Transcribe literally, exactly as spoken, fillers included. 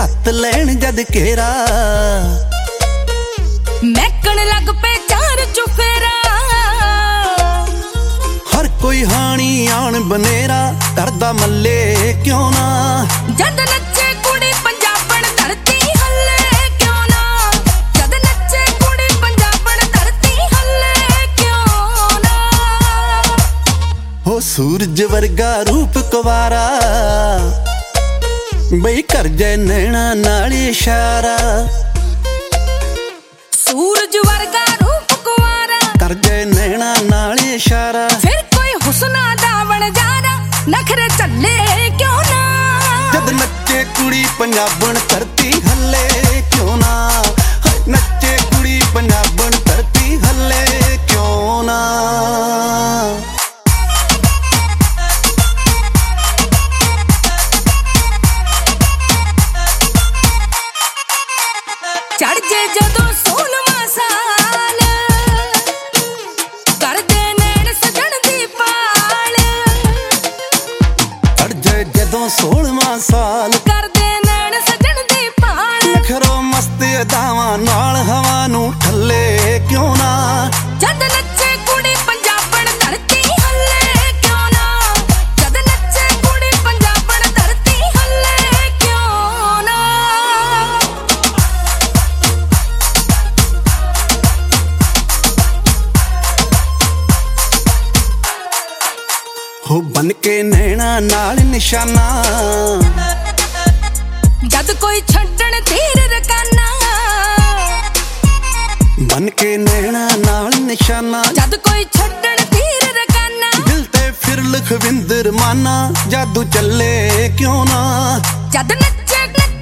ढत लैन जद घेरा महकन लग पे चार चुफेरा हर कोई हानी आन बनेरा करदा मल्ले क्यों ना जद नच्चे कुड़ी पंजाबण धरती हल्ले क्यों ना जद नच्चे कुड़ी पंजाबण धरती हल्ले क्यों ना हो सूरज वर्गा रूप कुवारा बई कर जाए नैना नाल इशारा सूरज वर्गा रूप कुवारा कर जाए नैना नाल इशारा फिर कोई हुस्ना दावण जारा नखरे चले क्यों ना जद नच्चे कुड़ी पंजाबण धरती हल्ले क्यों ना नच्चे कुड़ी पंजाबण धरती हल्ले क्यों ना चढ़ जे जदों सोलवां साल कर दे नैन सजण दी पाल चढ़ जाए जदों सोलवां साल कर दे नैन सजण दी पाल नखरो मस्त अदावां नाल हवा नूं ठल्ले क्यों ना जद नच्चे कुड़ी पंजाबण धरती हल्ले क्यों ना जद नच्चे कुड़ी पंजाबण धरती हल्ले क्यों ना हो बन के नैना नाल निशाना जद कोई छड्डण तीर रकाना बन के नैना नाल निशाना जद कोई छड्डण तीर रकाना दिल ते फिर लखविंदर माना जादू चले क्यों ना जद नच्चे नच्चे